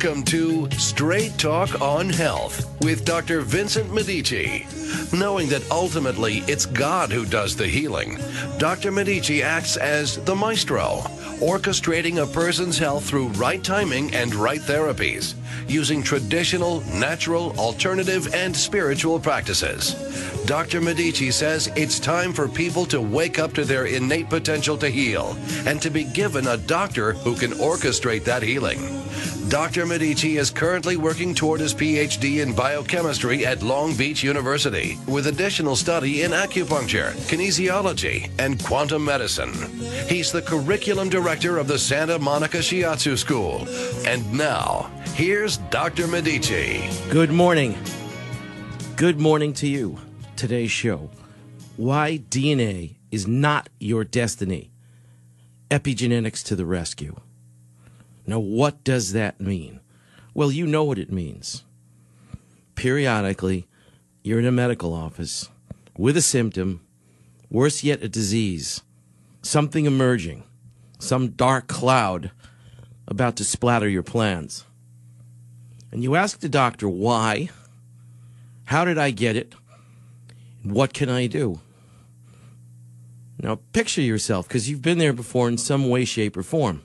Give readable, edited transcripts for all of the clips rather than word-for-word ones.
Welcome to Straight Talk on Health with Dr. Vincent Medici. Knowing that ultimately it's God who does the healing, Dr. Medici acts as the maestro, orchestrating a person's health through right timing and right therapies, using traditional, natural, alternative, and spiritual practices. Dr. Medici says it's time for people to wake up to their innate potential to heal and to be given a doctor who can orchestrate that healing. Dr. Medici is currently working toward his PhD in biochemistry at Long Beach University, with additional study in acupuncture, kinesiology, and quantum medicine. He's the curriculum director of the Santa Monica Shiatsu School. And now, here's Dr. Medici. Good morning. Good morning to you. Today's show, why DNA is not your destiny. Epigenetics to the rescue. Now, what does that mean? Well, you know what it means. Periodically, you're in a medical office with a symptom, worse yet, a disease, something emerging, some dark cloud about to splatter your plans. And you ask the doctor, why? How did I get it? What can I do? Now, picture yourself, because you've been there before in some way, shape, or form.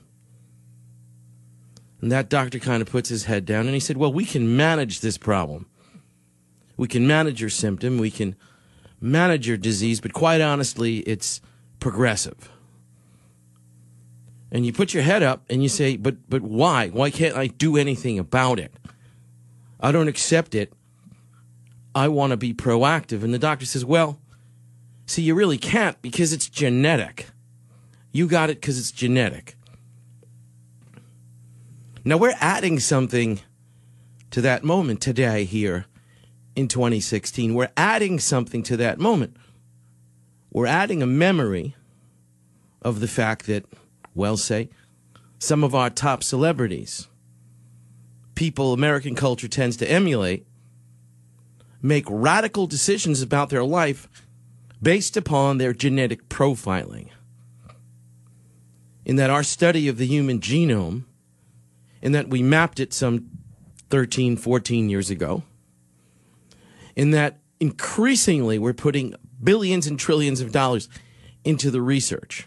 And that doctor kind of puts his head down and he said, well, we can manage this problem. We can manage your symptom. We can manage your disease. But quite honestly, it's progressive. And you put your head up and you say, but why? Why can't I do anything about it? I don't accept it. I want to be proactive. And the doctor says, well, see, you really can't because it's genetic. You got it because it's genetic. Now, we're adding something to that moment today here in 2016. We're adding something to that moment. We're adding a memory of the fact that, well, say, some of our top celebrities, people American culture tends to emulate, make radical decisions about their life based upon their genetic profiling. In that our study of the human genome, in that we mapped it some 13, 14 years ago, in that increasingly we're putting billions and trillions of dollars into the research.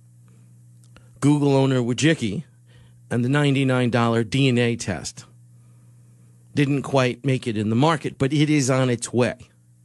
Google owner Wojcicki and the $99 DNA test didn't quite make it in the market, but it is on its way.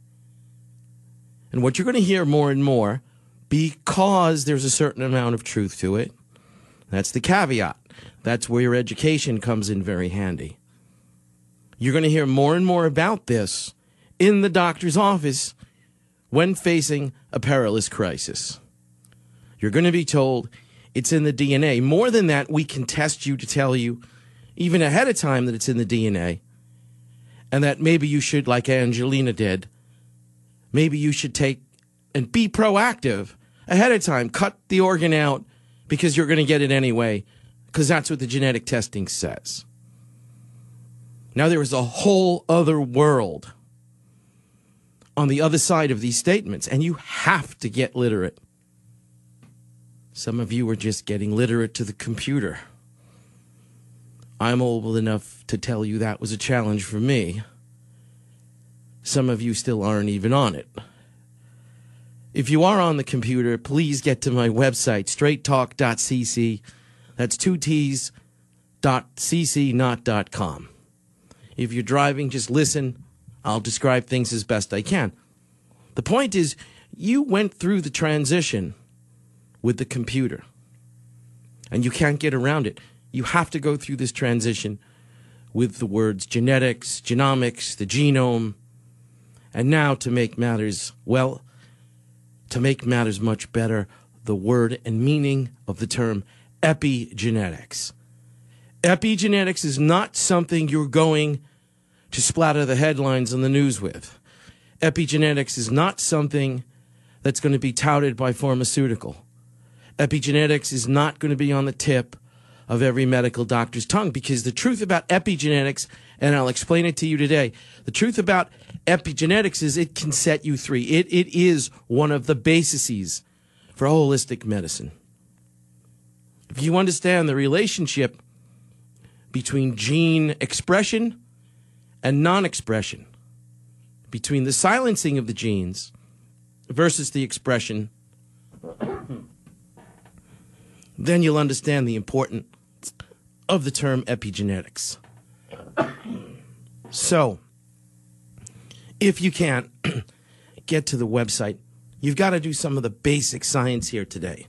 And what you're going to hear more and more, because there's a certain amount of truth to it, that's the caveat. That's where your education comes in very handy. You're going to hear more and more about this in the doctor's office when facing a perilous crisis. You're going to be told it's in the DNA. More than that, we can test you to tell you, even ahead of time, that it's in the DNA. And that maybe you should, like Angelina did, maybe you should take and be proactive ahead of time. Cut the organ out because you're going to get it anyway, because that's what the genetic testing says. Now, there is a whole other world on the other side of these statements, and you have to get literate. Some of you are just getting literate to the computer. I'm old enough to tell you that was a challenge for me. Some of you still aren't even on it. If you are on the computer, please get to my website, straighttalk.cc. That's 2 T's, .cc, not .com. If you're driving, just listen. I'll describe things as best I can. The point is, you went through the transition with the computer, and you can't get around it. You have to go through this transition with the words genetics, genomics, the genome, and now to make matters, well, to make matters much better, the word and meaning of the term epigenetics. Epigenetics is not something you're going to splatter the headlines on the news with. Epigenetics is not something that's going to be touted by pharmaceutical. Epigenetics is not going to be on the tip of every medical doctor's tongue, because the truth about epigenetics, and I'll explain it to you today, the truth about epigenetics is it can set you free. It is one of the bases for holistic medicine. If you understand the relationship between gene expression and non-expression, between the silencing of the genes versus the expression, then you'll understand the importance of the term epigenetics. So, if you can't get to the website, you've got to do some of the basic science here today.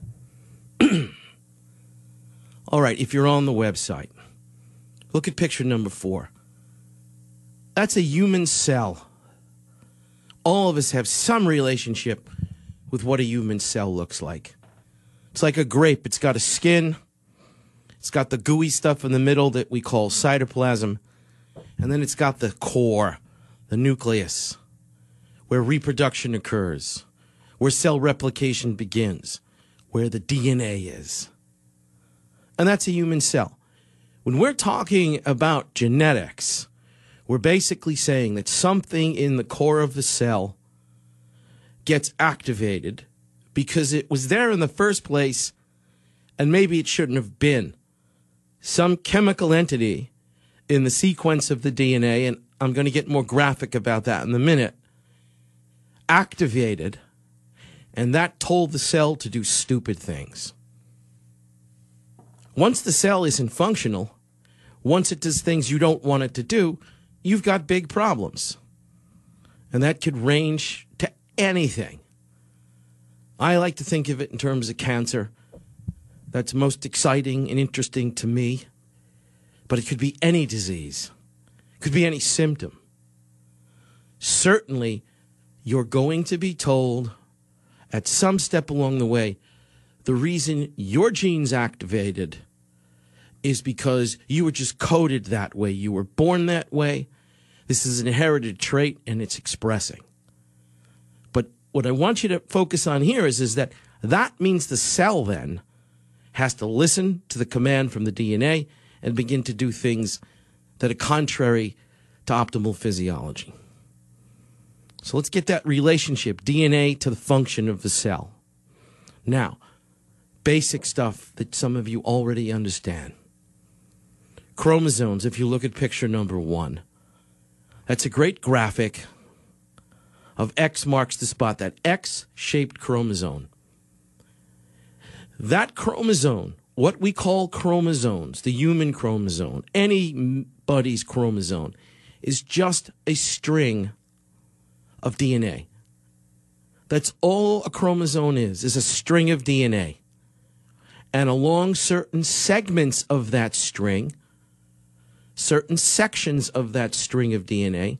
All right, if you're on the website, look at picture number 4. That's a human cell. All of us have some relationship with what a human cell looks like. It's like a grape. It's got a skin. It's got the gooey stuff in the middle that we call cytoplasm. And then it's got the core, the nucleus, where reproduction occurs, where cell replication begins, where the DNA is. And that's a human cell. When we're talking about genetics, we're basically saying that something in the core of the cell gets activated because it was there in the first place and maybe it shouldn't have been. Some chemical entity in the sequence of the DNA, and I'm going to get more graphic about that in a minute, activated, and that told the cell to do stupid things. Once the cell isn't functional, once it does things you don't want it to do, you've got big problems. And that could range to anything. I like to think of it in terms of cancer. That's most exciting and interesting to me. But it could be any disease. It could be any symptom. Certainly, you're going to be told at some step along the way, the reason your genes activated is because you were just coded that way. You were born that way. This is an inherited trait, and it's expressing. But what I want you to focus on here is that means the cell then has to listen to the command from the DNA and begin to do things that are contrary to optimal physiology. So let's get that relationship, DNA to the function of the cell. Now, basic stuff that some of you already understand. Chromosomes, if you look at picture number 1, that's a great graphic of X marks the spot, that X-shaped chromosome. That chromosome, what we call chromosomes, the human chromosome, anybody's chromosome, is just a string of DNA. That's all a chromosome is a string of DNA. And along certain segments of that string, certain sections of that string of DNA,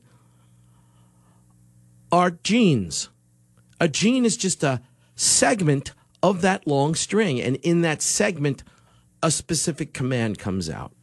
are genes. A gene is just a segment of that long string, and in that segment, a specific command comes out.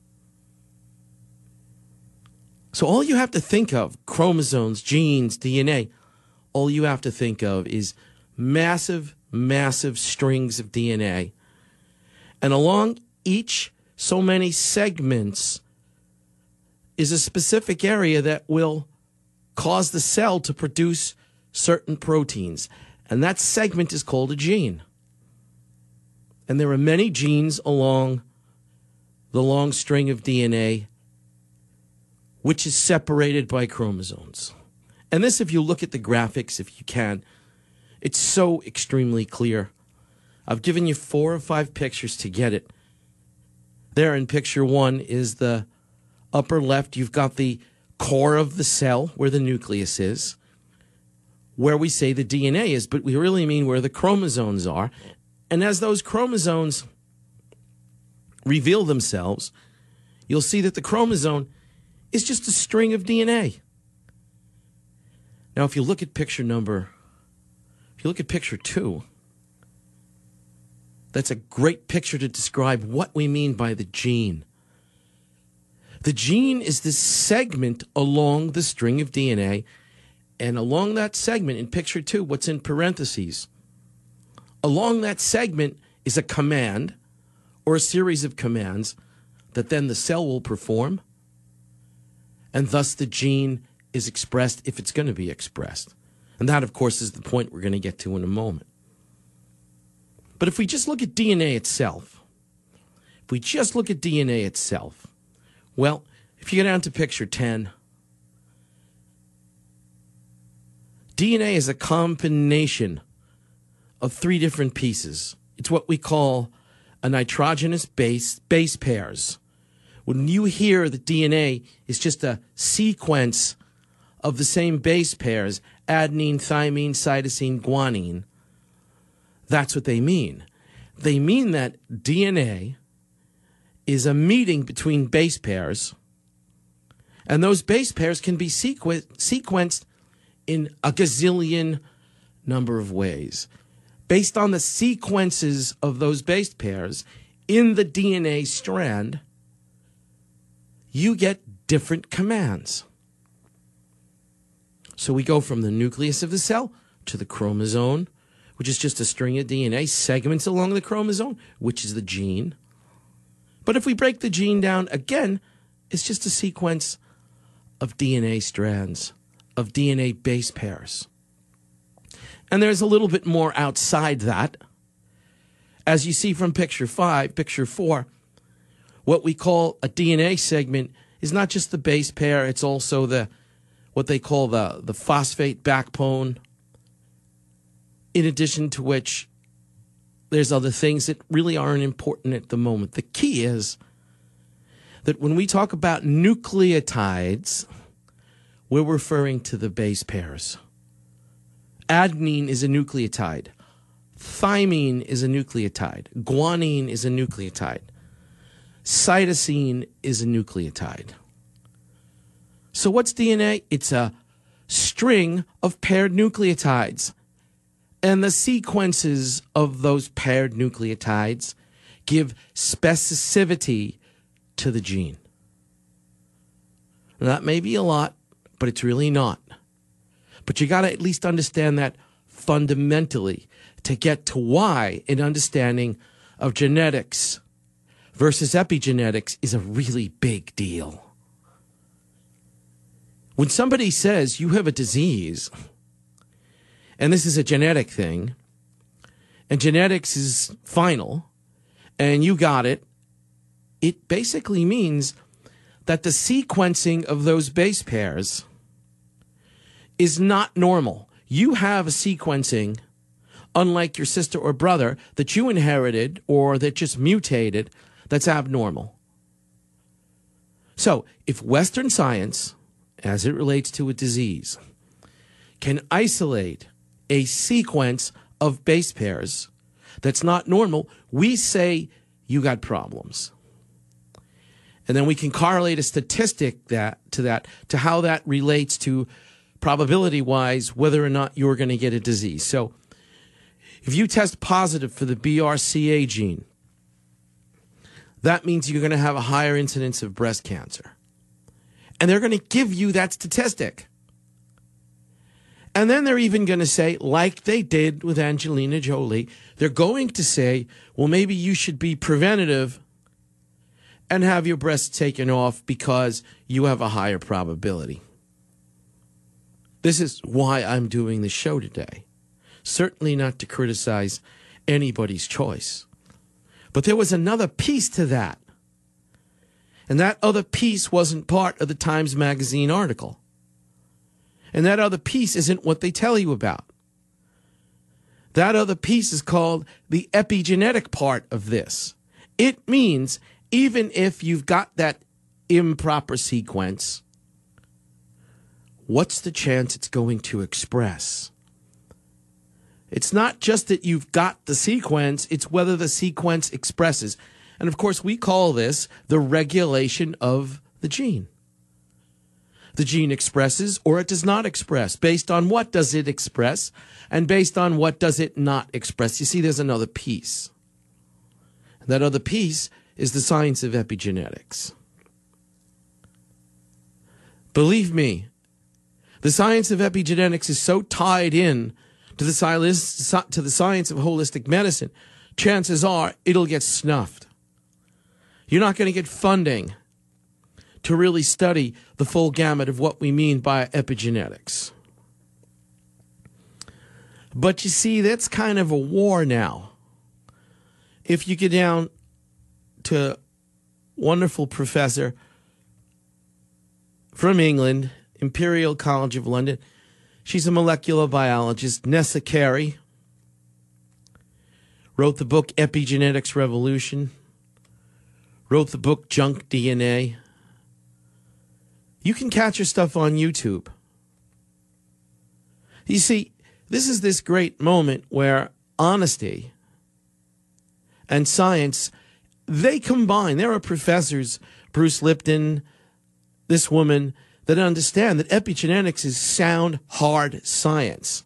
So all you have to think of, chromosomes, genes, DNA, all you have to think of is massive, massive strings of DNA. And along each so many segments is a specific area that will cause the cell to produce certain proteins. And that segment is called a gene. And there are many genes along the long string of DNA, which is separated by chromosomes. And this, if you look at the graphics, if you can, it's so extremely clear. I've given you 4 or 5 pictures to get it. There in picture 1 is the upper left. You've got the core of the cell where the nucleus is, where we say the DNA is, but we really mean where the chromosomes are. And as those chromosomes reveal themselves, you'll see that the chromosome is just a string of DNA. Now, if you look at picture 2, that's a great picture to describe what we mean by the gene. The gene is this segment along the string of DNA, and along that segment in picture 2, what's in parentheses, along that segment is a command or a series of commands that then the cell will perform, and thus the gene is expressed if it's going to be expressed. And that, of course, is the point we're going to get to in a moment. But if we just look at DNA itself, Well, if you go down to picture 10, DNA is a combination of 3 different pieces. It's what we call a nitrogenous base pairs. When you hear that DNA is just a sequence of the same base pairs, adenine, thymine, cytosine, guanine, that's what they mean. They mean that DNA is a meeting between base pairs, and those base pairs can be sequenced in a gazillion number of ways. Based on the sequences of those base pairs in the DNA strand, you get different commands. So we go from the nucleus of the cell to the chromosome, which is just a string of DNA, segments along the chromosome, which is the gene. But if we break the gene down again, it's just a sequence of DNA strands, of DNA base pairs. And there's a little bit more outside that. As you see from picture 4, what we call a DNA segment is not just the base pair, it's also what they call the phosphate backbone, in addition to which there's other things that really aren't important at the moment. The key is that when we talk about nucleotides, we're referring to the base pairs. Adenine is a nucleotide. Thymine is a nucleotide. Guanine is a nucleotide. Cytosine is a nucleotide. So what's DNA? It's a string of paired nucleotides. And the sequences of those paired nucleotides give specificity to the gene. Now, that may be a lot, but it's really not. But you got to at least understand that fundamentally to get to why an understanding of genetics versus epigenetics is a really big deal. When somebody says you have a disease, and this is a genetic thing, and genetics is final, and you got it, it basically means that the sequencing of those base pairs is not normal. You have a sequencing, unlike your sister or brother, that you inherited or that just mutated, that's abnormal. So, if Western science, as it relates to a disease, can isolate a sequence of base pairs that's not normal, we say you got problems. And then we can correlate a statistic to how that relates to probability-wise whether or not you're going to get a disease. So if you test positive for the BRCA gene, that means you're going to have a higher incidence of breast cancer. And they're going to give you that statistic. And then they're even going to say, like they did with Angelina Jolie, they're going to say, well, maybe you should be preventative and have your breasts taken off because you have a higher probability. This is why I'm doing the show today. Certainly not to criticize anybody's choice. But there was another piece to that. And that other piece wasn't part of the Times Magazine article. And that other piece isn't what they tell you about. That other piece is called the epigenetic part of this. It means even if you've got that improper sequence, what's the chance it's going to express? It's not just that you've got the sequence, it's whether the sequence expresses. And of course, we call this the regulation of the gene. The gene expresses or it does not express. Based on what does it express? And based on what does it not express? You see, there's another piece. That other piece is the science of epigenetics. Believe me, the science of epigenetics is so tied in to the science of holistic medicine, chances are it'll get snuffed. You're not going to get funding to really study the full gamut of what we mean by epigenetics. But you see, that's kind of a war now. If you get down to wonderful professor from England, Imperial College of London. She's a molecular biologist. Nessa Carey wrote the book Epigenetics Revolution, wrote the book Junk DNA. You can catch her stuff on YouTube. You see, this is this great moment where honesty and science, they combine. There are professors, Bruce Lipton, this woman, that understand that epigenetics is sound, hard science.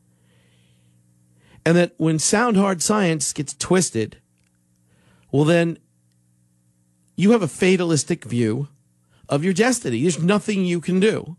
And that when sound, hard science gets twisted, well then, you have a fatalistic view of your destiny. There's nothing you can do.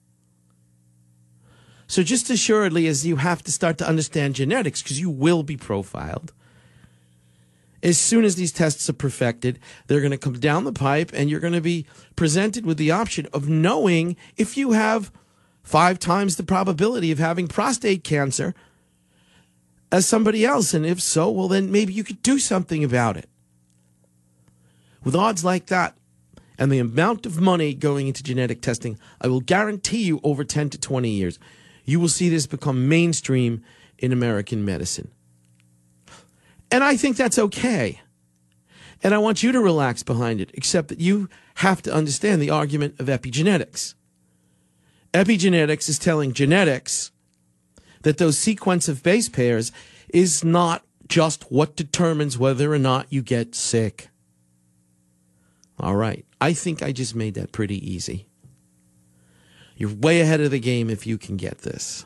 So just assuredly as you have to start to understand genetics, because you will be profiled, as soon as these tests are perfected, they're going to come down the pipe and you're going to be presented with the option of knowing if you have 5 times the probability of having prostate cancer as somebody else. And if so, well, then maybe you could do something about it. With odds like that and the amount of money going into genetic testing, I will guarantee you over 10 to 20 years, you will see this become mainstream in American medicine. And I think that's okay. And I want you to relax behind it, except that you have to understand the argument of epigenetics. Epigenetics is telling genetics that those sequence of base pairs is not just what determines whether or not you get sick. All right. I think I just made that pretty easy. You're way ahead of the game if you can get this.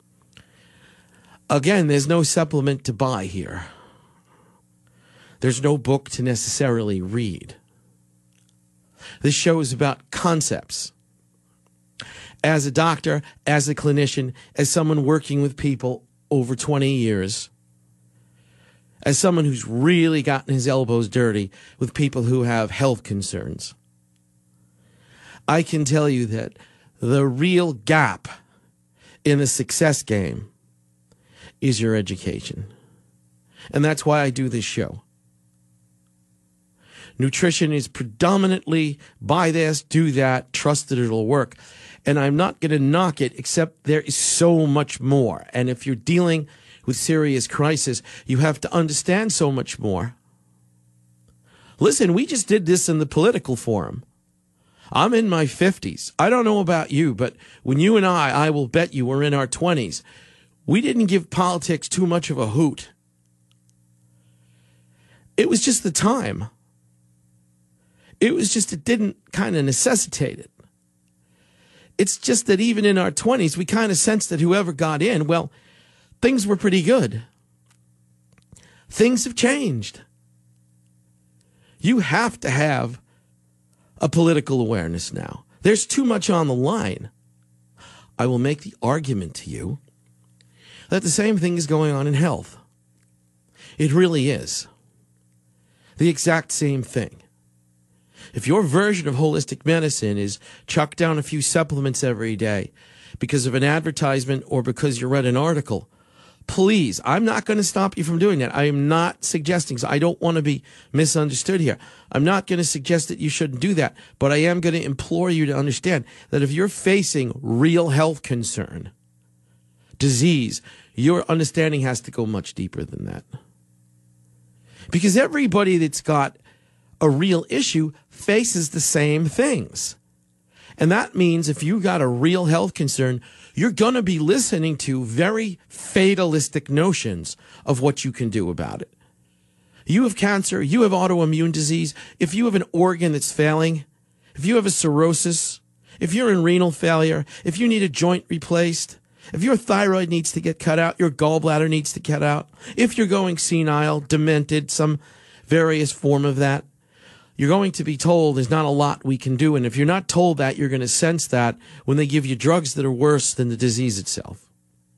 Again, there's no supplement to buy here. There's no book to necessarily read. This show is about concepts. As a doctor, as a clinician, as someone working with people over 20 years, as someone who's really gotten his elbows dirty with people who have health concerns, I can tell you that the real gap in the success game is your education. And that's why I do this show. Nutrition is predominantly buy this, do that, trust that it'll work. And I'm not going to knock it, except there is so much more. And if you're dealing with serious crisis, you have to understand so much more. Listen, we just did this in the political forum. I'm in my 50s. I don't know about you, but when you and I will bet you were in our 20s, we didn't give politics too much of a hoot. It was just the time. It didn't kind of necessitate it. It's just that even in our 20s, we kind of sensed that whoever got in, well, things were pretty good. Things have changed. You have to have a political awareness now. There's too much on the line. I will make the argument to you that the same thing is going on in health. It really is. The exact same thing. If your version of holistic medicine is chuck down a few supplements every day because of an advertisement or because you read an article, please, I'm not going to stop you from doing that. I am not suggesting, so I don't want to be misunderstood here. I'm not going to suggest that you shouldn't do that, but I am going to implore you to understand that if you're facing real health concern, disease, your understanding has to go much deeper than that. Because everybody that's got a real issue faces the same things. And that means if you got a real health concern, you're going to be listening to very fatalistic notions of what you can do about it. You have cancer, you have autoimmune disease, if you have an organ that's failing, if you have a cirrhosis, if you're in renal failure, if you need a joint replaced, if your thyroid needs to get cut out, your gallbladder needs to get out, if you're going senile, demented, some various form of that, you're going to be told there's not a lot we can do. And if you're not told that, you're going to sense that when they give you drugs that are worse than the disease itself.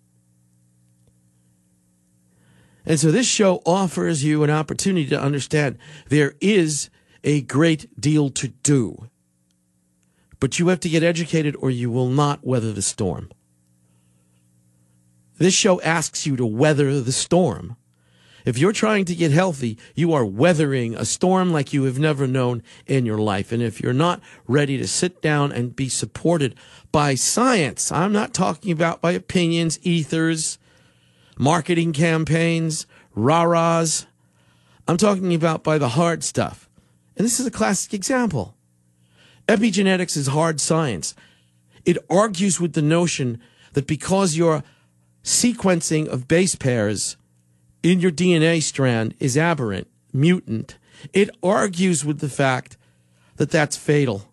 And so this show offers you an opportunity to understand there is a great deal to do. But you have to get educated or you will not weather the storm. This show asks you to weather the storm. If you're trying to get healthy, you are weathering a storm like you have never known in your life. And if you're not ready to sit down and be supported by science, I'm not talking about by opinions, ethers, marketing campaigns, rah-rahs. I'm talking about by the hard stuff. And this is a classic example. Epigenetics is hard science. It argues with the notion that because your sequencing of base pairs in your DNA strand is aberrant, mutant, it argues with the fact that that's fatal.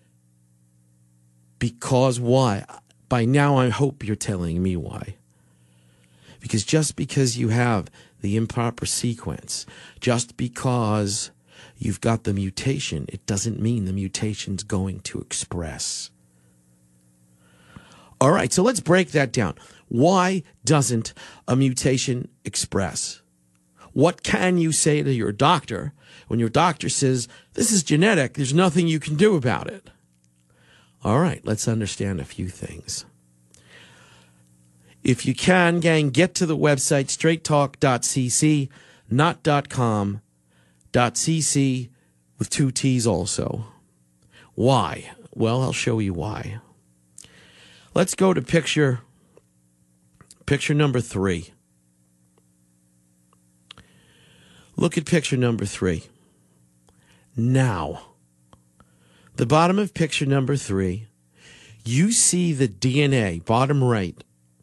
Because why? By now I hope you're telling me why. Because just because you have the improper sequence, just because you've got the mutation, it doesn't mean the mutation's going to express. All right, so let's break that down. Why doesn't a mutation express? What can you say to your doctor when your doctor says, this is genetic, there's nothing you can do about it? All right, let's understand a few things. If you can, gang, get to the website, straighttalk.cc, not .com, .cc with 2 T's also. Why? Well, I'll show you why. Let's go to picture number 3. Look at picture number 3. Now, the bottom of picture number 3, you see the DNA, bottom right.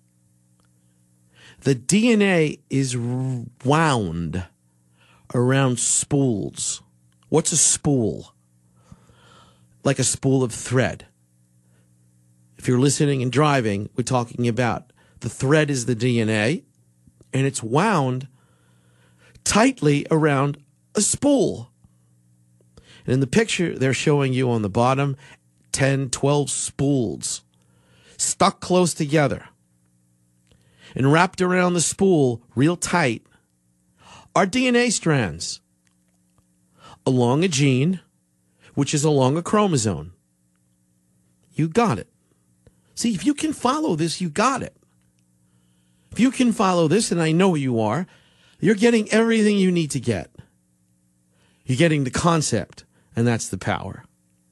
The DNA is wound around spools. What's a spool? Like a spool of thread. If you're listening and driving, we're talking about the thread is the DNA, and it's wound tightly around a spool. And in the picture, they're showing you on the bottom 10, 12 spools stuck close together. And wrapped around the spool real tight are DNA strands along a gene, which is along a chromosome. You got it. See, if you can follow this, you got it. If you can follow this, and I know you are, you're getting everything you need to get. You're getting the concept, and that's the power.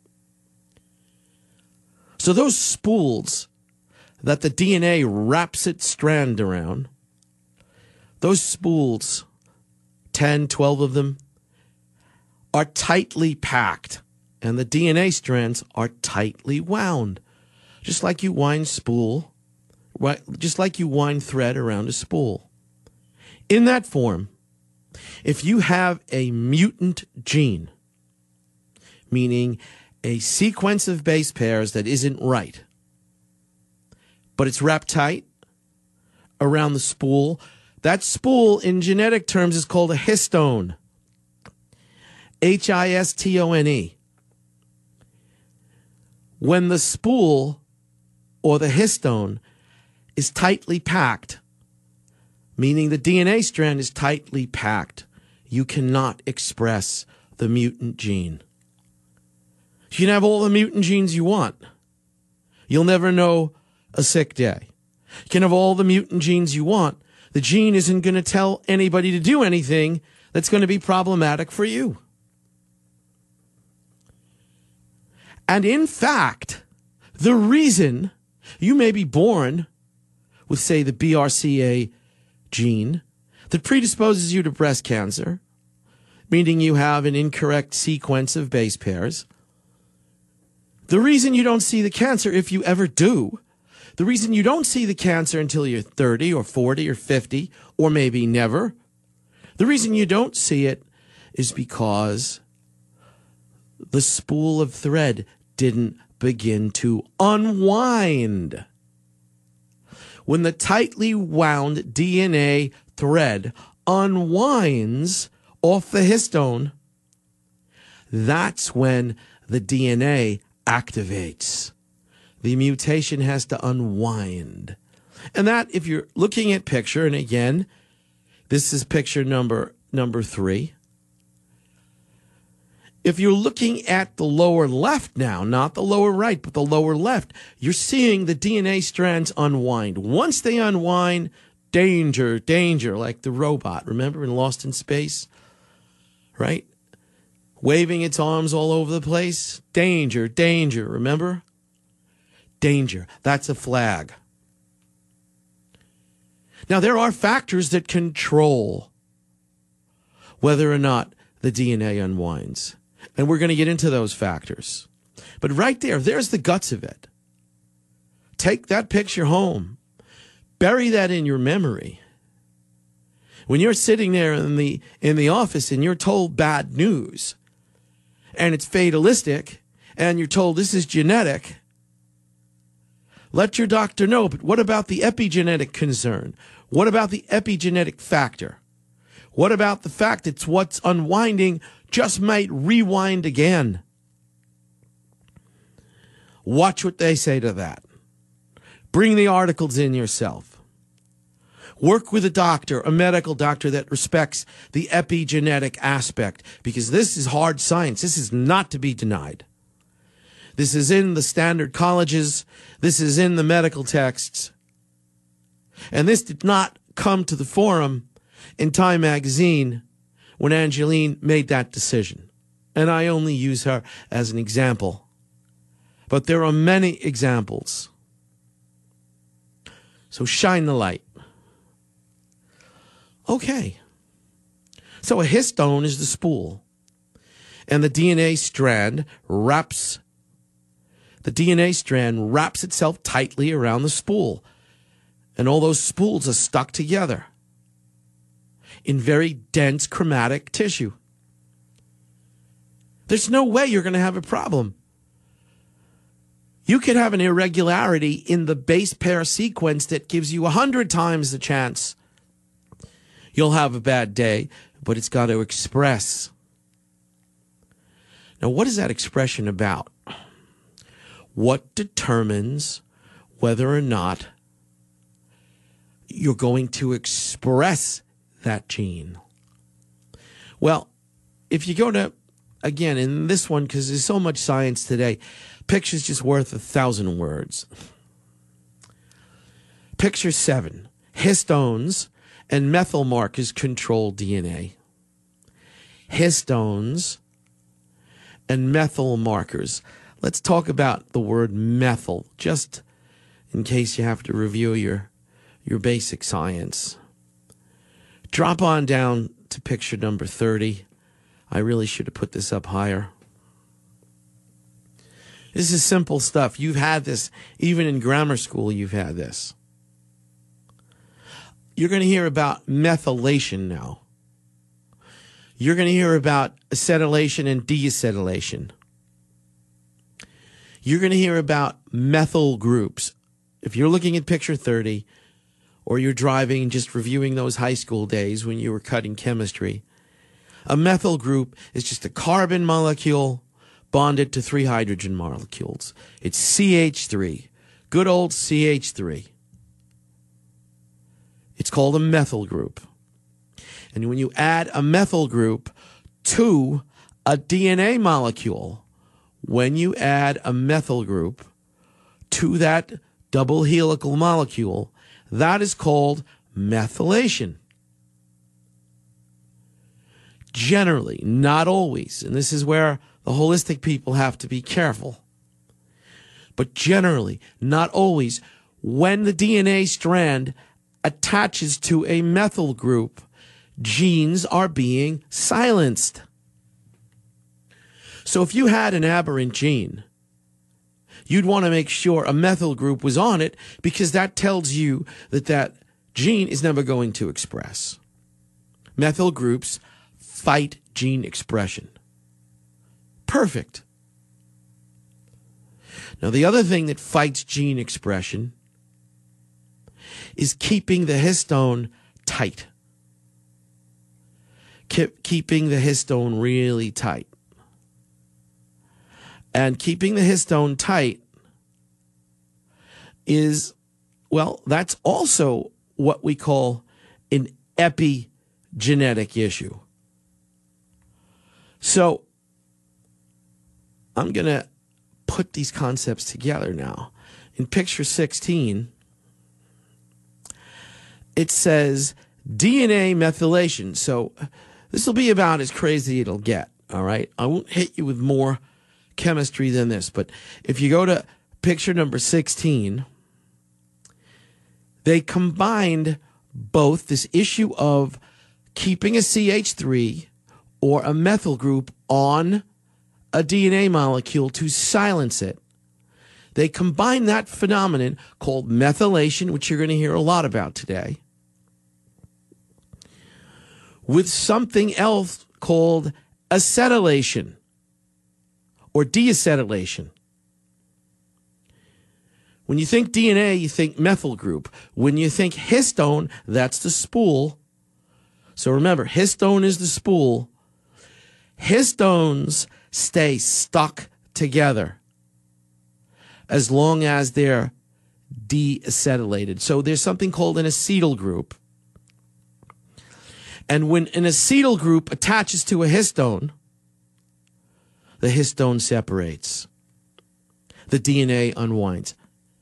So those spools that the DNA wraps its strand around, those spools, 10, 12 of them, are tightly packed, and the DNA strands are tightly wound. Just like you wind spool, right? Just like you wind thread around a spool. In that form, if you have a mutant gene, meaning a sequence of base pairs that isn't right, but it's wrapped tight around the spool, that spool in genetic terms is called a histone. Histone. When the spool or the histone is tightly packed, meaning the DNA strand is tightly packed, you cannot express the mutant gene. You can have all the mutant genes you want. You'll never know a sick day. You can have all the mutant genes you want. The gene isn't going to tell anybody to do anything that's going to be problematic for you. And in fact, the reason you may be born with, say, the BRCA gene that predisposes you to breast cancer, meaning you have an incorrect sequence of base pairs. The reason you don't see the cancer, if you ever do, the reason you don't see the cancer until you're 30 or 40 or 50 or maybe never, the reason you don't see it is because the spool of thread didn't begin to unwind. When the tightly wound DNA thread unwinds off the histone, that's when the DNA activates. The mutation has to unwind. And that, if you're looking at picture, and again, this is picture number 3. If you're looking at the lower left now, not the lower right, but the lower left, you're seeing the DNA strands unwind. Once they unwind, danger, danger, like the robot. Remember in Lost in Space? Right? Waving its arms all over the place. Danger, danger, remember? Danger. That's a flag. Now, there are factors that control whether or not the DNA unwinds. And we're going to get into those factors. But right there, there's the guts of it. Take that picture home. Bury that in your memory. When you're sitting there in the office and you're told bad news, and it's fatalistic, and you're told this is genetic, let your doctor know. But what about the epigenetic concern? What about the epigenetic factor? What about the fact that what's unwinding just might rewind again? Watch what they say to that. Bring the articles in yourself. Work with a doctor, a medical doctor that respects the epigenetic aspect, because this is hard science. This is not to be denied. This is in the standard colleges. This is in the medical texts. And this did not come to the forum in Time magazine when Angeline made that decision. And I only use her as an example. But there are many examples. So shine the light. Okay. So a histone is the spool. And the DNA strand wraps itself tightly around the spool. And all those spools are stuck together in very dense chromatic tissue. There's no way you're going to have a problem. You could have an irregularity in the base pair sequence that gives you 100 times the chance you'll have a bad day, but it's got to express. Now, what is that expression about? What determines whether or not you're going to express that gene? Well, if you go to, again, in this one, because there's so much science today, picture's just worth 1,000 words. Picture 7. Histones and methyl markers control DNA. Histones and methyl markers. Let's talk about the word methyl, just in case you have to review your basic science. Drop on down to picture number 30. I really should have put this up higher. This is simple stuff. You've had this. Even in grammar school, you've had this. You're going to hear about methylation now. You're going to hear about acetylation and deacetylation. You're going to hear about methyl groups. If you're looking at picture 30, or you're driving and just reviewing those high school days when you were cutting chemistry, a methyl group is just a carbon molecule bonded to 3 hydrogen molecules. It's CH3. Good old CH3. It's called a methyl group. And when you add a methyl group to a DNA molecule, when you add a methyl group to that double helical molecule, that is called methylation. Generally, not always, and this is where the holistic people have to be careful, but generally, not always, when the DNA strand attaches to a methyl group, genes are being silenced. So if you had an aberrant gene, you'd want to make sure a methyl group was on it, because that tells you that that gene is never going to express. Methyl groups fight gene expression. Perfect. Now, the other thing that fights gene expression is keeping the histone tight. Keeping the histone really tight. And keeping the histone tight is, well, that's also what we call an epigenetic issue. So I'm going to put these concepts together now. In picture 16, it says DNA methylation. So this will be about as crazy it'll get, all right? I won't hit you with more chemistry than this, but if you go to picture number 16, they combined both this issue of keeping a CH3 or a methyl group on a DNA molecule to silence it. They combine that phenomenon called methylation, which you're going to hear a lot about today, with something else called acetylation or deacetylation. When you think DNA, you think methyl group. When you think histone, that's the spool. So remember, histone is the spool. Histones stay stuck together as long as they're deacetylated. So there's something called an acetyl group. And when an acetyl group attaches to a histone, the histone separates. The DNA unwinds.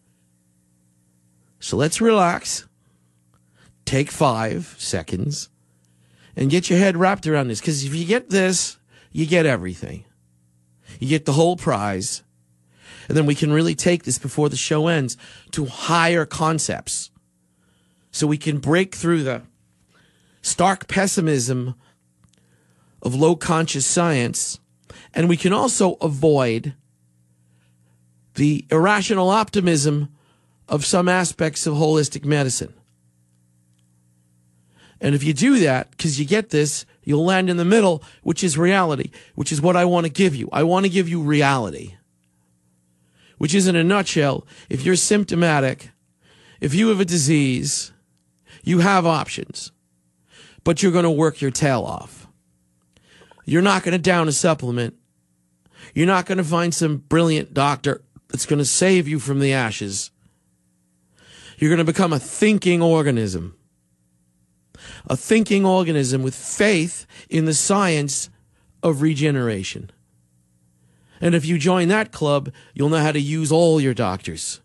So let's relax. Take 5 seconds and get your head wrapped around this. Because if you get this, you get everything. You get the whole prize. And then we can really take this before the show ends to higher concepts. So we can break through the stark pessimism of low conscious science. And we can also avoid the irrational optimism of some aspects of holistic medicine. And if you do that, because you get this, you'll land in the middle, which is reality, which is what I want to give you. I want to give you reality, which is, in a nutshell, if you're symptomatic, if you have a disease, you have options, but you're going to work your tail off. You're not going to down a supplement. You're not going to find some brilliant doctor that's going to save you from the ashes. You're going to become a thinking organism. A thinking organism with faith in the science of regeneration. And if you join that club, you'll know how to use all your doctors.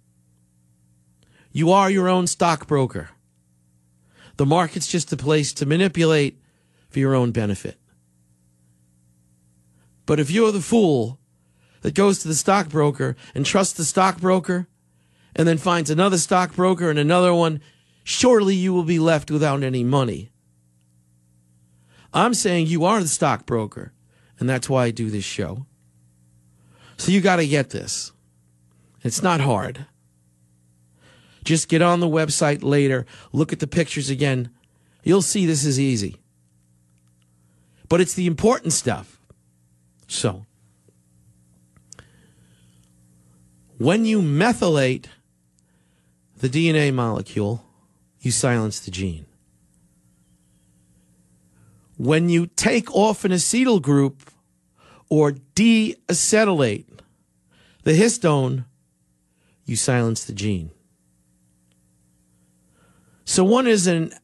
You are your own stockbroker. The market's just a place to manipulate for your own benefit. But if you're the fool that goes to the stockbroker and trusts the stockbroker and then finds another stockbroker and another one, surely you will be left without any money. I'm saying you are the stockbroker, and that's why I do this show. So you got to get this. It's not hard. Just get on the website later, look at the pictures again. You'll see this is easy. But it's the important stuff. So, when you methylate the DNA molecule, you silence the gene. When you take off an acetyl group or deacetylate the histone, you silence the gene. So one is an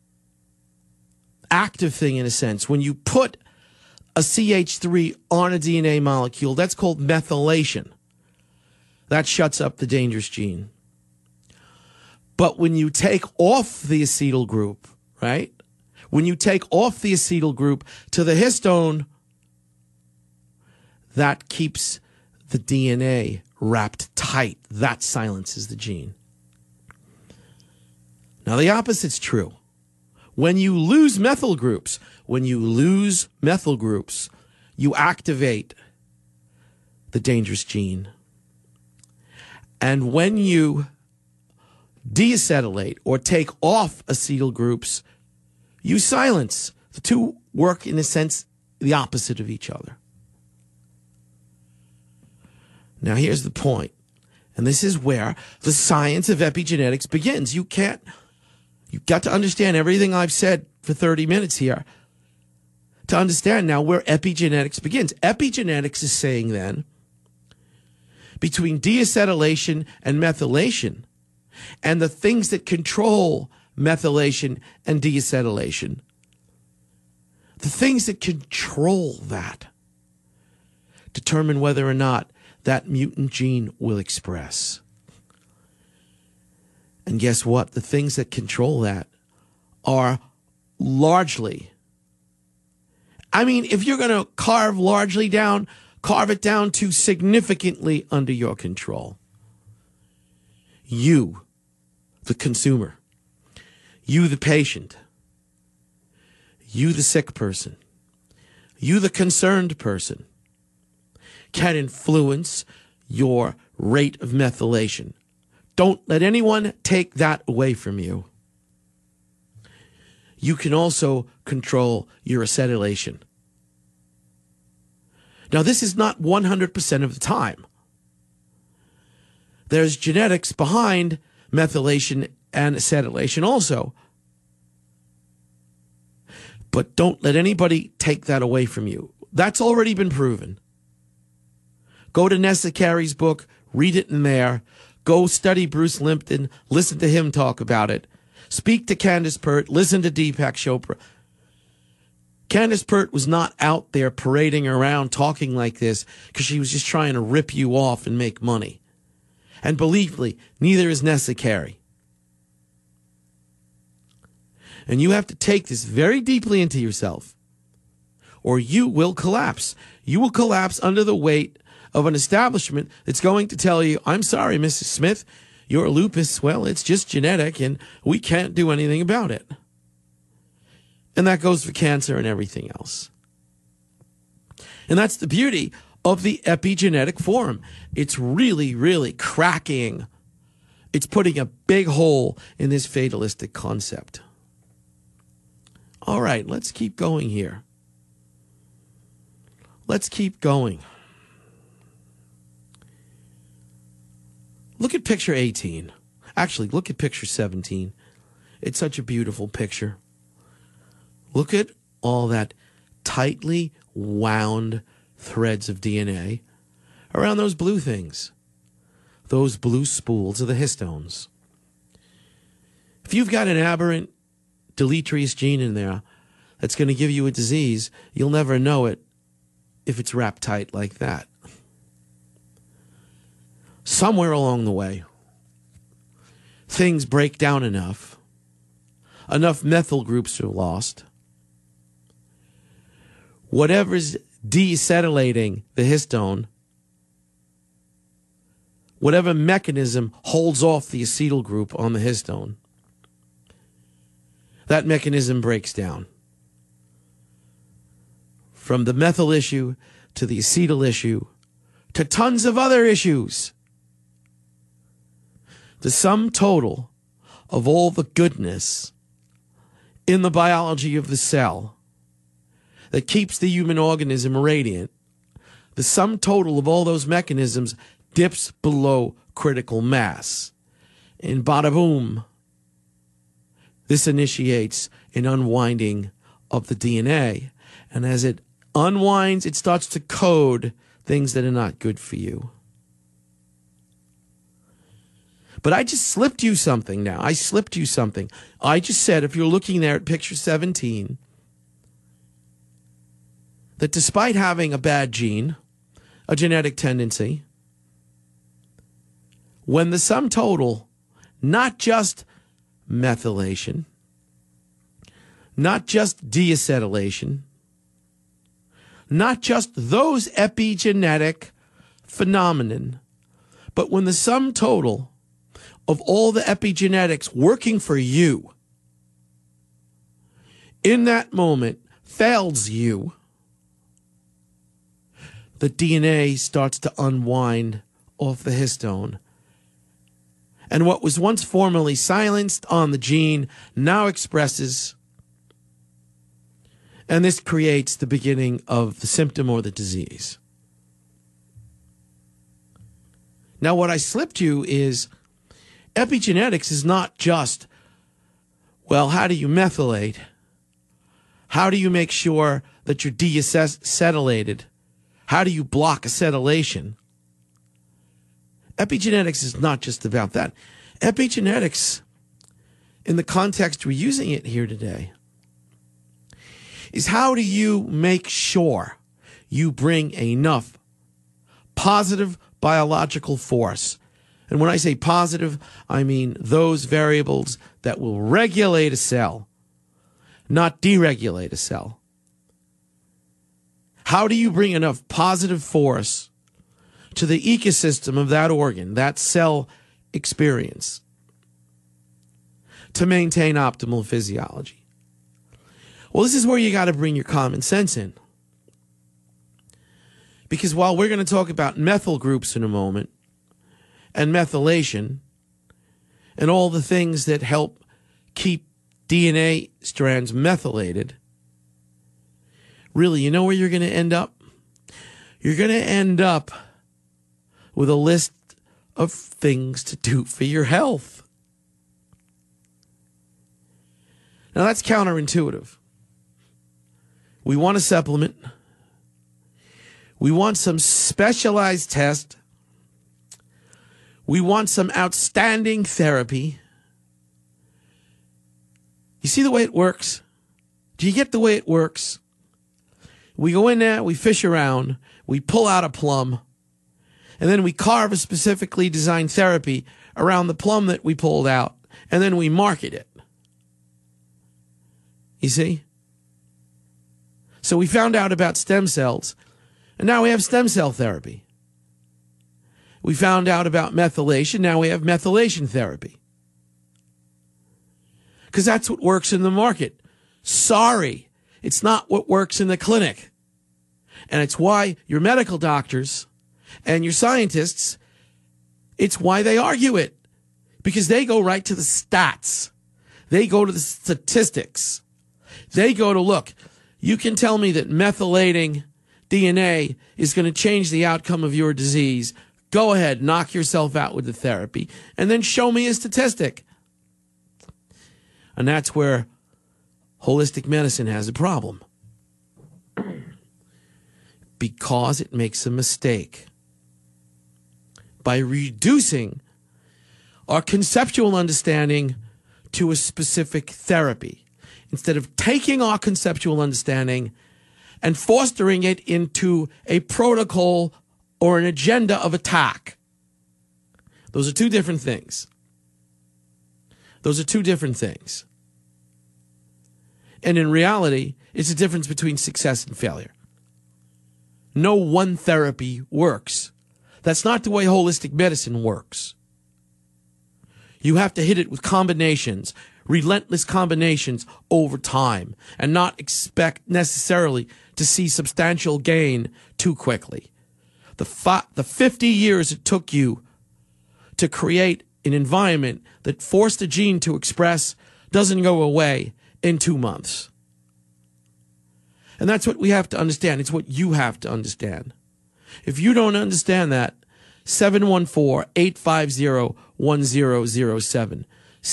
active thing in a sense. When you put a CH3 on a DNA molecule, that's called methylation. That shuts up the dangerous gene. But when you take off the acetyl group, right? When you take off the acetyl group to the histone, that keeps the DNA wrapped tight. That silences the gene. Now, the opposite's true. When you lose methyl groups, you activate the dangerous gene. And when you deacetylate or take off acetyl groups, you silence. The two work, in a sense, the opposite of each other. Now, here's the point, and this is where the science of epigenetics begins. You've got to understand everything I've said for 30 minutes here to understand now where epigenetics begins. Epigenetics is saying then, between deacetylation and methylation, and the things that control methylation and deacetylation, the things that control that determine whether or not that mutant gene will express. And guess what? The things that control that are largely, I mean, if you're going to carve it down to significantly under your control. You, the consumer, you, the patient, you, the sick person, you, the concerned person, can influence your rate of methylation. Don't let anyone take that away from you. You can also control your acetylation. Now, this is not 100% of the time. There's genetics behind methylation and acetylation also. But don't let anybody take that away from you. That's already been proven. Go to Nessa Carey's book, read it in there. Go study Bruce Lipton, listen to him talk about it. Speak to Candace Pert, listen to Deepak Chopra. Candace Pert was not out there parading around talking like this because she was just trying to rip you off and make money. And believe me, neither is Nessa Carey. And you have to take this very deeply into yourself, or you will collapse. You will collapse under the weight of an establishment that's going to tell you, I'm sorry, Mrs. Smith, your lupus, well, it's just genetic and we can't do anything about it. And that goes for cancer and everything else. And that's the beauty of the epigenetic forum. It's really, really cracking. It's putting a big hole in this fatalistic concept. All right, let's keep going here. Let's keep going. Look at picture 18. Actually, look at picture 17. It's such a beautiful picture. Look at all that tightly wound threads of DNA around those blue things. Those blue spools are the histones. If you've got an aberrant deleterious gene in there that's going to give you a disease, you'll never know it if it's wrapped tight like that. Somewhere along the way, things break down enough methyl groups are lost. Whatever's deacetylating the histone, whatever mechanism holds off the acetyl group on the histone, that mechanism breaks down. From the methyl issue to the acetyl issue to tons of other issues. The sum total of all the goodness in the biology of the cell that keeps the human organism radiant, the sum total of all those mechanisms dips below critical mass. And bada boom, this initiates an unwinding of the DNA. And as it unwinds, it starts to code things that are not good for you. But I just slipped you something now. I slipped you something. I just said, if you're looking there at picture 17, that despite having a bad gene, a genetic tendency, when the sum total, not just methylation, not just deacetylation, not just those epigenetic phenomenon, but when the sum total of all the epigenetics working for you in that moment fails you, the DNA starts to unwind off the histone. And what was once formerly silenced on the gene now expresses. And this creates the beginning of the symptom or the disease. Now, what I slipped you is epigenetics is not just, well, how do you methylate? How do you make sure that you're deacetylated? How do you block acetylation? Epigenetics is not just about that. Epigenetics, in the context we're using it here today, is how do you make sure you bring enough positive biological force, And when I say positive, I mean those variables that will regulate a cell, not deregulate a cell. How do you bring enough positive force to the ecosystem of that organ, that cell experience, to maintain optimal physiology? Well, this is where you got to bring your common sense in. Because while we're going to talk about methyl groups in a moment, and methylation, and all the things that help keep DNA strands methylated, really, you know where you're going to end up? You're going to end up with a list of things to do for your health. Now, that's counterintuitive. We want a supplement. We want some specialized test. We want some outstanding therapy. You see the way it works? Do you get the way it works? We go in there, we fish around, we pull out a plum, and then we carve a specifically designed therapy around the plum that we pulled out, and then we market it. You see? So we found out about stem cells, and now we have stem cell therapy. We found out about methylation. Now we have methylation therapy. Because that's what works in the market. Sorry, it's not what works in the clinic. And it's why your medical doctors and your scientists, it's why they argue it. Because they go right to the stats. They go to the statistics. They go to, look, you can tell me that methylating DNA is going to change the outcome of your disease. Go ahead, knock yourself out with the therapy, and then show me a statistic. And that's where holistic medicine has a problem. Because it makes a mistake. By reducing our conceptual understanding to a specific therapy, instead of taking our conceptual understanding and fostering it into a protocol or an agenda of attack. Those are two different things. Those are two different things. And in reality, it's a difference between success and failure. No one therapy works. That's not the way holistic medicine works. You have to hit it with combinations, relentless combinations over time, and not expect necessarily to see substantial gain too quickly. The 50 years it took you to create an environment that forced a gene to express doesn't go away in 2 months. And that's what we have to understand. It's what you have to understand. If you don't understand that, 714-850-1007.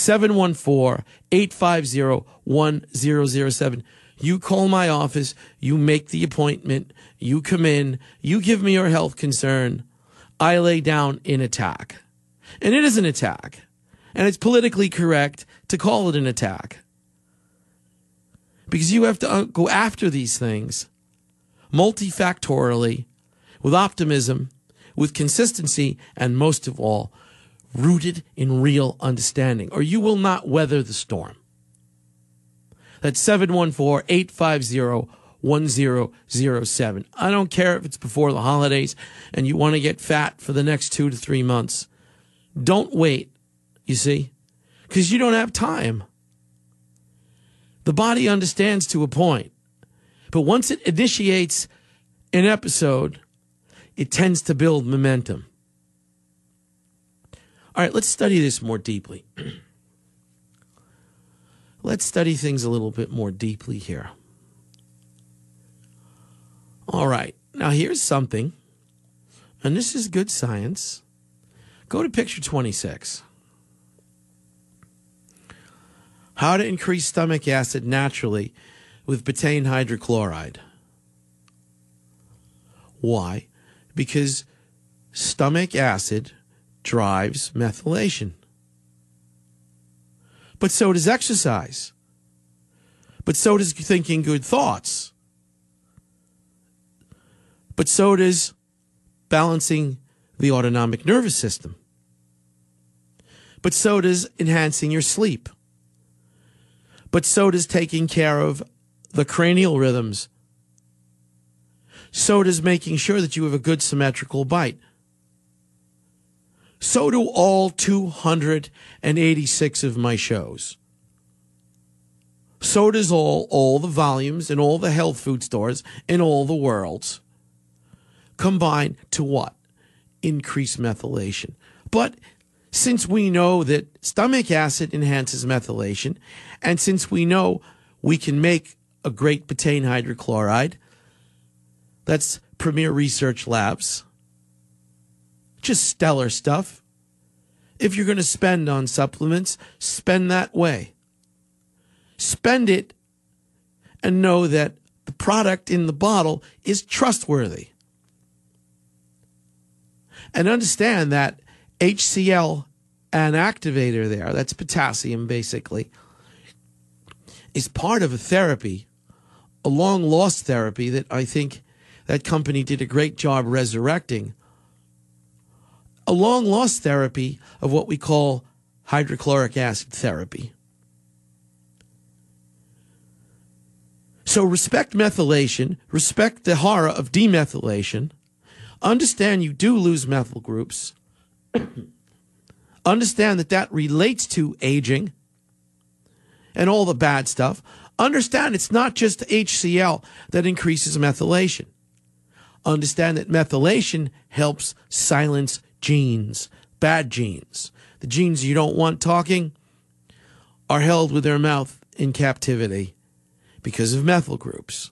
714-850-1007. You call my office, you make the appointment, you come in, you give me your health concern, I lay down an attack. And it is an attack. And it's politically correct to call it an attack. Because you have to go after these things multifactorially, with optimism, with consistency, and most of all, rooted in real understanding, or you will not weather the storm. That's 714-850-1007. I don't care if it's before the holidays and you want to get fat for the next 2 to 3 months. Don't wait, you see, because you don't have time. The body understands to a point, but once it initiates an episode, it tends to build momentum. All right, let's study this more deeply. Let's study things a little bit more deeply here. All right, now here's something, and this is good science. Go to picture 26. How to increase stomach acid naturally with betaine hydrochloride. Why? Because stomach acid drives methylation. But so does exercise. But so does thinking good thoughts. But so does balancing the autonomic nervous system. But so does enhancing your sleep. But so does taking care of the cranial rhythms. So does making sure that you have a good symmetrical bite. So do all 286 of my shows. So does all the volumes in all the health food stores in all the worlds. Combine to what? Increase methylation. But since we know that stomach acid enhances methylation, and since we know we can make a great betaine hydrochloride, that's Premier Research Labs, just stellar stuff. If you're going to spend on supplements, spend that way. Spend it and know that the product in the bottle is trustworthy. And understand that HCl, an activator there, that's potassium basically, is part of a therapy, a long-lost therapy that I think that company did a great job resurrecting. A long-lost therapy of what we call hydrochloric acid therapy. So respect methylation, respect the horror of demethylation, understand you do lose methyl groups, understand that that relates to aging and all the bad stuff. Understand it's not just HCl that increases methylation. Understand that methylation helps silence genes, bad genes. The genes you don't want talking are held with their mouth in captivity because of methyl groups.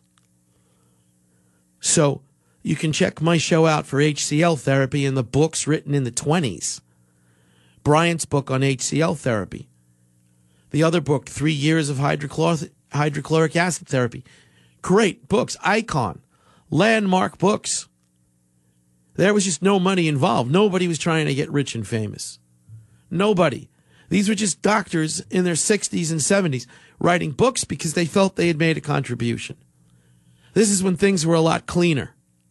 So you can check my show out for HCl therapy in the books written in the 20s. Bryant's book on HCl therapy. The other book, 3 Years of Hydrochloric Acid Therapy. Great books, icon, landmark books. There was just no money involved. Nobody was trying to get rich and famous. Nobody. These were just doctors in their 60s and 70s writing books because they felt they had made a contribution. This is when things were a lot cleaner.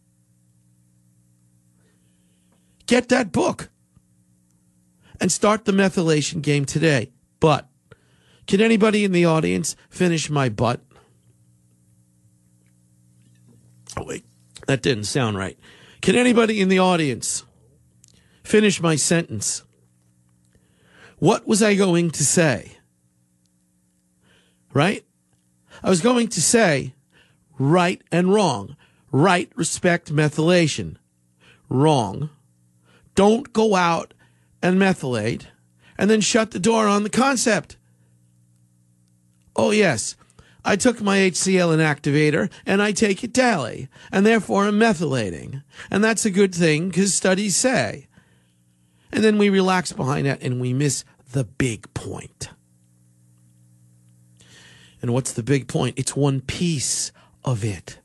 Get that book and start the methylation game today. But can anybody in the audience finish my butt? Oh, wait, that didn't sound right. Can anybody in the audience finish my sentence? What was I going to say? Right? I was going to say right and wrong. Right, respect methylation. Wrong. Don't go out and methylate and then shut the door on the concept. Oh, yes, I took my HCl inactivator and I take it daily, and therefore I'm methylating. And that's a good thing because studies say. And then we relax behind that and we miss the big point. And what's the big point? It's one piece of it.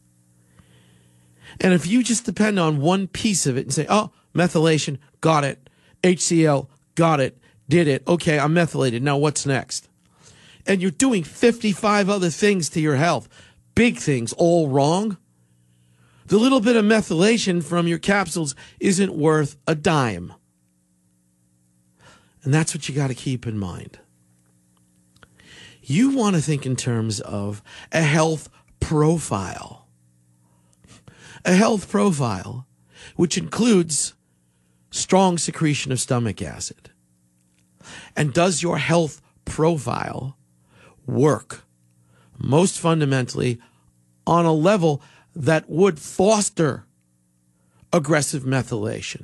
And if you just depend on one piece of it and say, oh, methylation, got it. HCl, got it. Did it. Okay, I'm methylated. Now what's next? And you're doing 55 other things to your health, big things, all wrong. The little bit of methylation from your capsules isn't worth a dime. And that's what you got to keep in mind. You want to think in terms of a health profile. A health profile, which includes strong secretion of stomach acid. And does your health profile work most fundamentally on a level that would foster aggressive methylation?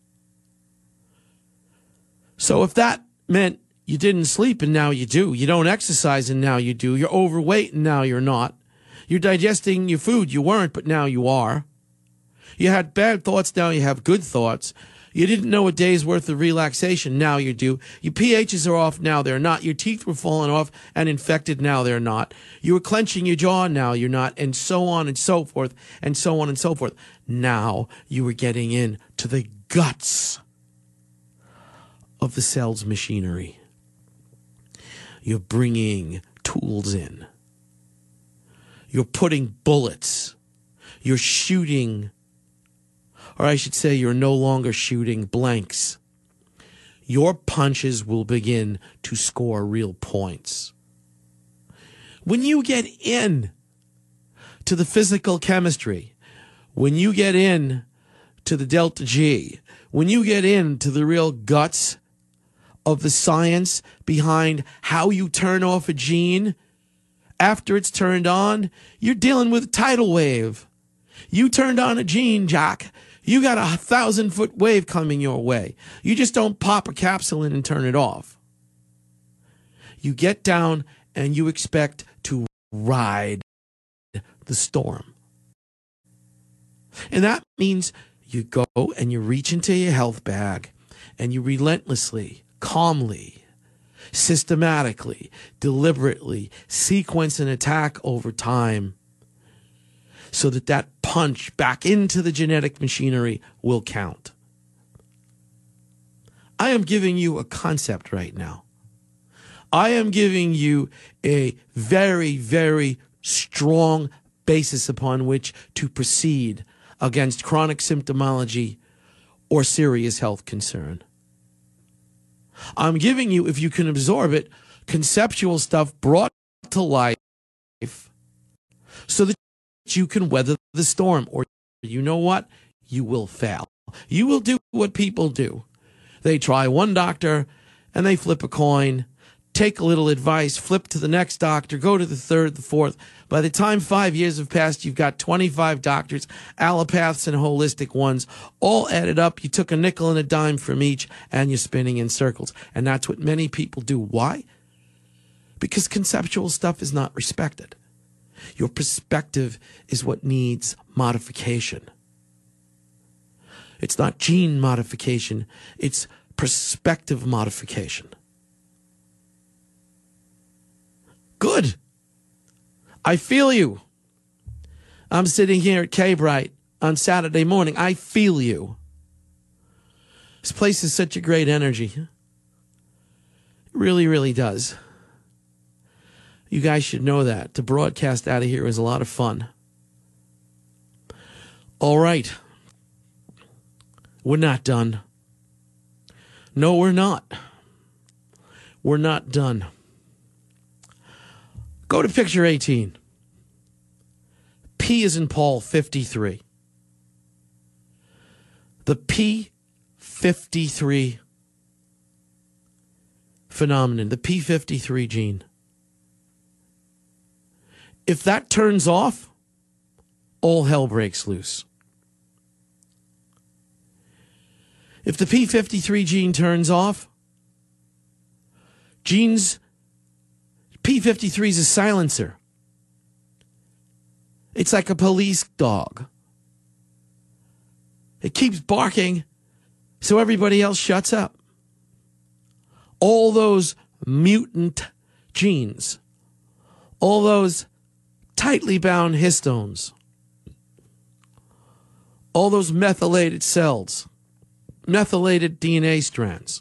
So if that meant you didn't sleep and now you do, you don't exercise and now you do, you're overweight and now you're not, you're digesting your food, you weren't, but now you are, you had bad thoughts, now you have good thoughts, you didn't know a day's worth of relaxation, now you do. Your pHs are off, now they're not. Your teeth were falling off and infected, now they're not. You were clenching your jaw, now you're not, and so on and so forth, and so on and so forth. Now you were getting into the guts of the cell's machinery. You're bringing tools in. You're putting bullets. You're shooting, or I should say you're no longer shooting blanks. your punches will begin to score real points. When you get in to the physical chemistry, when you get in to the delta G, when you get into the real guts of the science behind how you turn off a gene after it's turned on, you're dealing with a tidal wave. You turned on a gene, Jack. You got 1,000-foot wave coming your way. You just don't pop a capsule in and turn it off. You get down and you expect to ride the storm. And that means you go and you reach into your health bag and you relentlessly, calmly, systematically, deliberately sequence an attack over time so that that punch back into the genetic machinery will count. I am giving you a concept right now. I am giving you a very, very strong basis upon which to proceed against chronic symptomology or serious health concern. I'm giving you, if you can absorb it, conceptual stuff brought to life so that you can weather the storm. Or you know what? You will fail. You will do what people do. They try one doctor and they flip a coin, take a little advice, flip to the next doctor, go to the third, the fourth. By the time 5 years have passed, you've got 25 doctors, allopaths and holistic ones, all added up. You took a nickel and a dime from each, and you're spinning in circles. And that's what many people do. Why? Because conceptual stuff is not respected. Your perspective is what needs modification. It's not gene modification, it's perspective modification. Good. I feel you. I'm sitting here at K-Bright on Saturday morning. I feel you. This place is such a great energy. It really, really does. You guys should know that. To broadcast out of here is a lot of fun. All right. We're not done. No, we're not. We're not done. Go to picture 18. P is in Paul 53. The P53 phenomenon, the P53 gene. If that turns off, all hell breaks loose. If the P53 gene turns off, P53 is a silencer. It's like a police dog. It keeps barking so everybody else shuts up. All those mutant genes, all those tightly bound histones, all those methylated cells, methylated DNA strands.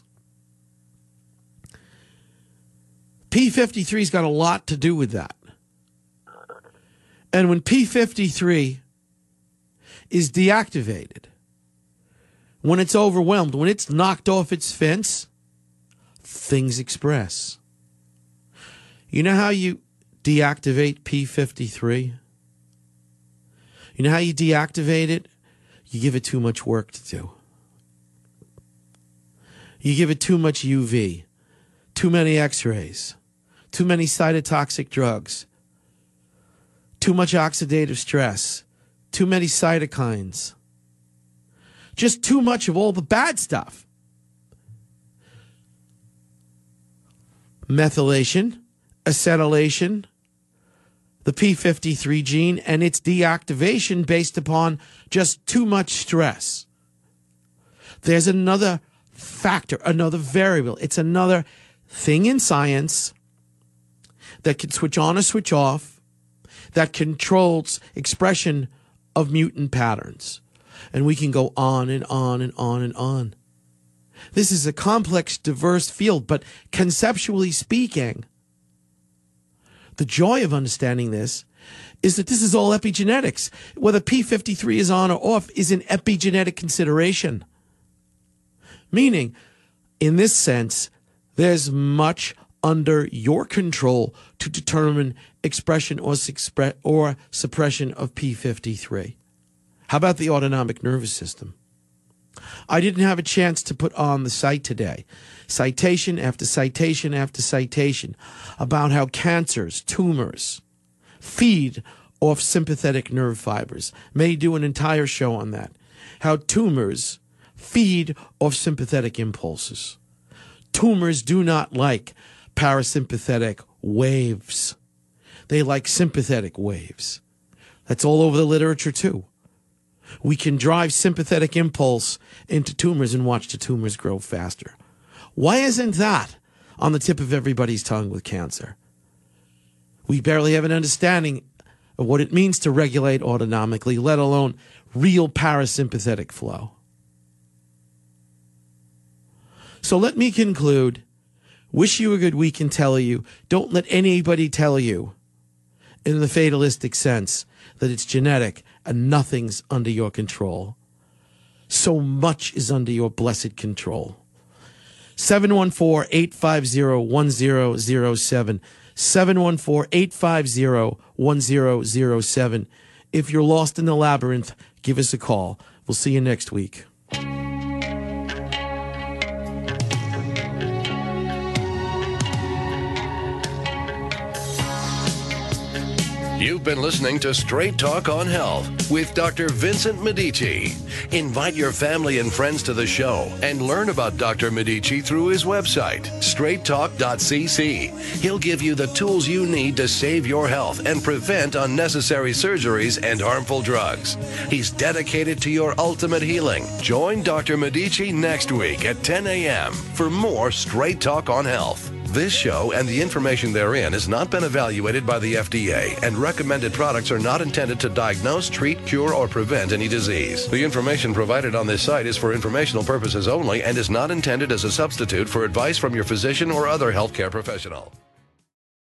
P53's got a lot to do with that. And when P53 is deactivated, when it's overwhelmed, when it's knocked off its fence, things express. You know how you deactivate P53? You know how you deactivate it? You give it too much work to do. You give it too much UV, too many x-rays, too many cytotoxic drugs, too much oxidative stress, too many cytokines, just too much of all the bad stuff. Methylation, acetylation, the P53 gene, and its deactivation based upon just too much stress. There's another factor, another variable. It's another thing in science that can switch on or switch off, that controls expression of mutant patterns. And we can go on and on and on and on. This is a complex, diverse field, but conceptually speaking, the joy of understanding this is that this is all epigenetics. Whether P53 is on or off is an epigenetic consideration. Meaning, In this sense, there's much under your control to determine expression or suppression of P53. How about the autonomic nervous system? I didn't have a chance to put on the site today, citation after citation after citation, about how cancers, tumors, feed off sympathetic nerve fibers. May do an entire show on that. How tumors feed off sympathetic impulses. Tumors do not like parasympathetic waves. They like sympathetic waves. That's all over the literature too. We can drive sympathetic impulse into tumors and watch the tumors grow faster. Why isn't that on the tip of everybody's tongue with cancer? We barely have an understanding of what it means to regulate autonomically, let alone real parasympathetic flow. So let me conclude. Wish you a good week and tell you, don't let anybody tell you, in the fatalistic sense, that it's genetic and nothing's under your control. So much is under your blessed control. 714-850-1007. 714-850-1007. If you're lost in the labyrinth, give us a call. We'll see you next week. You've been listening to Straight Talk on Health with Dr. Vincent Medici. Invite your family and friends to the show and learn about Dr. Medici through his website, straighttalk.cc. He'll give you the tools you need to save your health and prevent unnecessary surgeries and harmful drugs. He's dedicated to your ultimate healing. Join Dr. Medici next week at 10 a.m. for more Straight Talk on Health. This show and the information therein has not been evaluated by the FDA, and recommended products are not intended to diagnose, treat, cure, or prevent any disease. The information provided on this site is for informational purposes only and is not intended as a substitute for advice from your physician or other healthcare professional.